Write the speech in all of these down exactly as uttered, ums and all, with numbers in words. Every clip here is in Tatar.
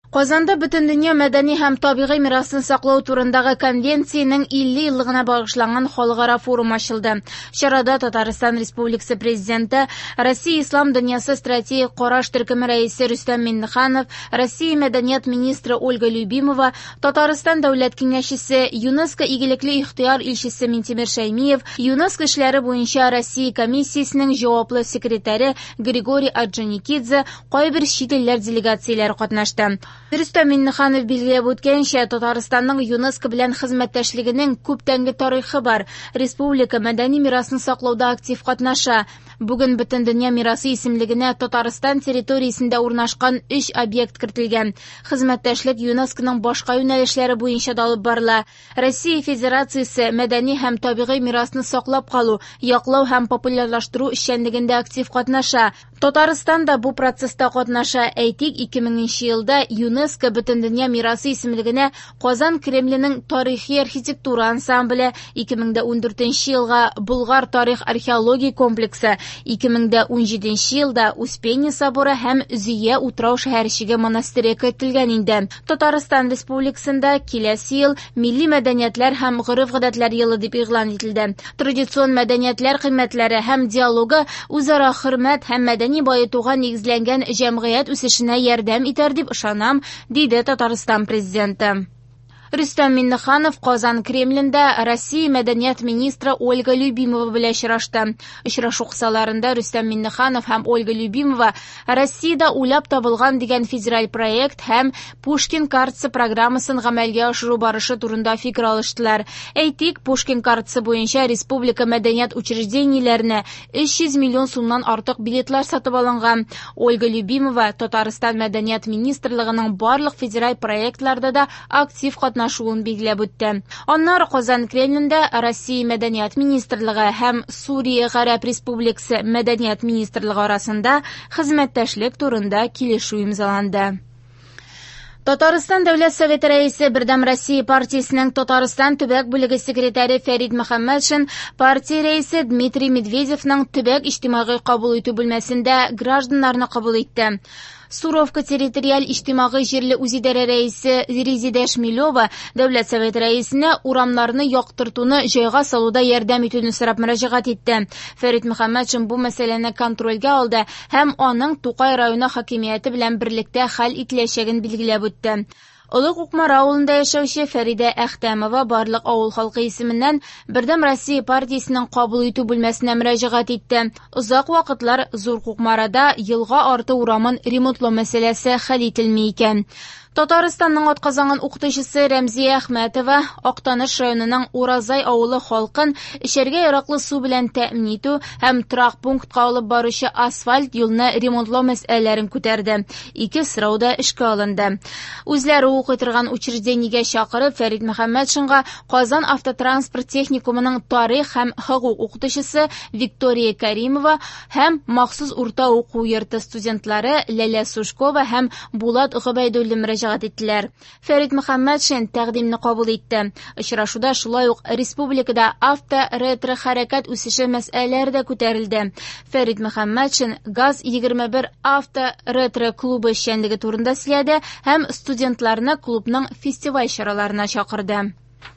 Казанда Бөтендөнья мәдәни һәм табигый мирасын саклау турындагы конвенциянең илле еллыгына багышланган халыкара форум ачылды. Чарада Татарстан Республикасы Президенты, Россия Ислам дөньясы стратегик караш төркеме рәисе Рөстәм Миңнеханов, Россия мәдәният министры Ольга Любимова, Татарстан дәүләт киңәшчесе, ЮНЕСКО игелекле ихтыяр илчесе Минтимер Шәймиев, ЮНЕСКО эшләре буенча Россия комиссиясенең җаваплы секретаре Григорий Орджоникидзе, кайбер чит илләр делегацияләре катнашты. Рөстәм Миңнеханов билгеләп үткәнчә, Татарстанның ЮНЕСКО белән хезмәттәшлегенең күптәнге тарихы бар. Республика мәдәни мирасын саклауда актив катнаша. Бүген Бөтендөнья мирасы исемлегенә Татарстан территориясендә урнашкан өч объект кертелгән. Хезмәттәшлек ЮНЕСКОның башка юнәлешләре буенча да алып барыла. Россия Федерациясе мәдәни һәм табигый мирасны саклап калу, яклау һәм популярлаштыру эшчәнлегендә актив катнаша. Татарстан да бу процесста катнаша. Әйтик, ике меңенче елда ЮНЕСКО Бөтендөнья мирасы исемлегенә Казан Кремленең тарихи архитектура ансамбле, ике мең ундүртенче елга Болгар тарих археология комплексы, ике мең унҗиденче елда Успенья соборы һәм Зөя утрау шәһәрчеге монастыре кертелгән инде. Татарстан Республикасында киләсе ел милли мәдәниятләр һәм гореф-гадәтләр елы дип игълан ителде. Традицион мәдәниятләр кыйммәтләре һәм диалогы үзара хөрмәт һәм мәдәни баетуга нигезләнгән җәмгыять үсешенә ярдәм итәр дип ышанам, диде Татарстан президенты. Рөстәм Миңнеханов Казан Кремлендә Россия мәдәният министры Ольга Любимова белән очрашты. Очрашу кысаларында Рөстәм Миңнеханов һәм Ольга Любимова Россиядә уйлап табылган дигән федераль проект һәм Пушкин картасы программасын гамәлгә ашыру барышы турында фикер алыштылар. Әйтик, Пушкин картасы буенча республика мәдәният учреждениеләренә өч йөз миллион сумнан артык билетлар сатып алынган. Ольга Любимова Татарстан мәдәният министрлыгының барлык федераль проектларда да актив катнашты. Нашуын билгеләп үтте. Аннары Казан Кремлендә Россия мәдәният министрлыгы һәм Сурия Гарәп Республикасы мәдәният министрлыгы арасында хезмәттәшлек турында килешү имзаланды. Татарстан Дәүләт Советы рәисе Бердәм Россия партиясенең Татарстан төбәк бүлеге секретаре Фәрит Мөхәммәтшин партия рәисе Дмитрий Медведевның төбәк иҗтимагый кабул итү бүлмәсендә гражданнарны кабул итте. Суровка территориаль иҗтимагый җирле үзидарә рәисе Резида Шмилева Дәүләт Советы рәисенә урамнарны яктыртуны җайга салуда ярдәм итүне сорап мөрәҗәгать итте. Фәрит Мөхәммәтшин бу мәсьәләне контрольгә алды һәм аның Тукай районы хакимияте белән берлектә хәл ителәчәген билгеләп үтте. Олы Кукмар авылында яшәүче Фәридә Әхтәмова барлык авыл халкы исеменнән Бердәм Россия партиясенең кабул итү бүлмәсенә мөрәҗәгать итте. Озак вакытлар Зур Кукмарада елга арты урамын ремонтлау мәсьәләсе хәл ителми икән. Татарстанның атказанган укытучысы Рәмзия Әхмәтова Актаныш районының Уразай авылы халкын эчәргә яраклы су белән тәэмин итү һәм торак пунктка алып баручы асфальт юлны ремонтлау мәсьәләләрен күтәрде. Ике сорау да эшкә алынды. Үзләре укый торган учреждениегә чакырып Фәрит Мөхәммәтшинга Казан автотранспорт техникумының тарих һәм хокук укытучысы Виктория Кәримова һәм махсус урта уку йорты студентлары Ләлә Сушкова һәм Булат Гобәйдуллин мөрәҗәгать иттеләр. Фәрит Мөхәммәтшин тәкъдимне кабул итте. Очрашуда шулай ук республикада авто-ретро хәрәкәт үсеше мәсьәләләре дә күтәрелде. Фәрит Мөхәммәтшин ГАЗ егерме бер авто-ретро клубы эшчәнлеге турында сөйләде һәм студентларны клубның фестиваль чараларына чакырды.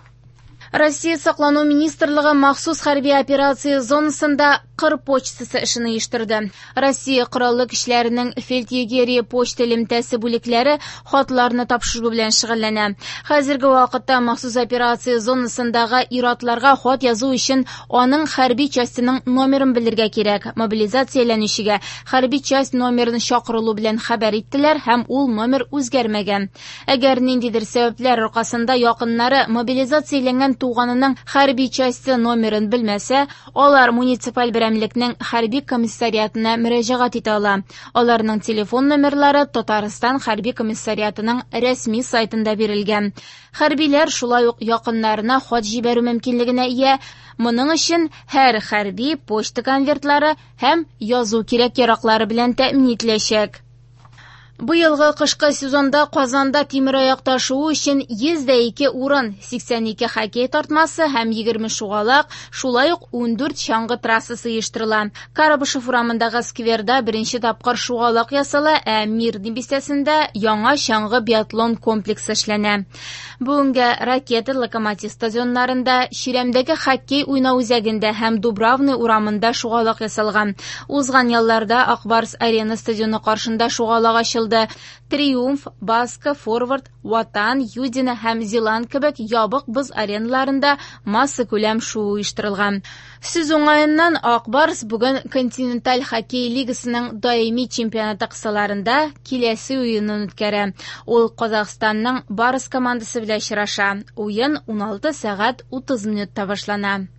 Россия саклану министрлыгы махсус хәрби операция зонасында кыр почтасы эшен оештырды. Россия кораллы көчләренең фельдъегерия почта элемтәсе бүлекләре хатларны тапшыру белән шөгыльләнә. Хәзерге вакытта махсус операция зонасындагы ир-атларга хат язу өчен аның хәрби частының номерын белергә кирәк. Мобилизацияләнүчегә хәрби часть номерын чакырылу белән хәбәр иттеләр һәм ул номер үзгәрмәгән. Әгәр ниндидер сәбәпләр аркасында якыннары мобилизацияләнгән туганының хәрби частьы номерын белмәсә, алар муниципаль берәмлекнең хәрби комиссариатына мөрәҗәгать итә ала. Аларның телефон номерлары Татарстан хәрби комиссариатының рәсми сайтында бирелгән. Хәрбиләр шулай ук якыннарына хат җибәрү мөмкинлегенә ия. Моның өчен һәр хәрби почта конвертлары һәм язу кирәк-яраклары белән тәэмин ителәчәк. Быелгы кышкы сезонда Казанда тимер аяк ташуы өчен йөз дә ике урын, сиксән ике хоккей тартмасы һәм егерме шугалак, шулай ук ун дүрт чаңгы трассасы оештырыла. Карабашев урамындагы скверда беренче тапкыр шугалак ясала, ә Мирный бистәсендә яңа чаңгы биатлон комплексы эшләнә. Бүгенгә Ракета, Локомотив стадионнарында, Чирәмдәге хоккей уйнау үзәгендә һәм Дубравный урамында шугалак ясалган. Узган елларда Акбарс арена стадионы каршында шугалак ачылды. Триумф, Баска, Форвард, Ватан, Юдина һәм Зеланд кебек ябык боз ареналарында масса күләм шоу оештырылган. Сүз уңаеннан Акбарс бүген континенталь хоккей лигасының даими чемпионаты кысаларында киләсе уенын үткәрә. Ул Казакъстанның Барыс командасы белән очраша. Уен ун алты сәгать утыз минутта башлана.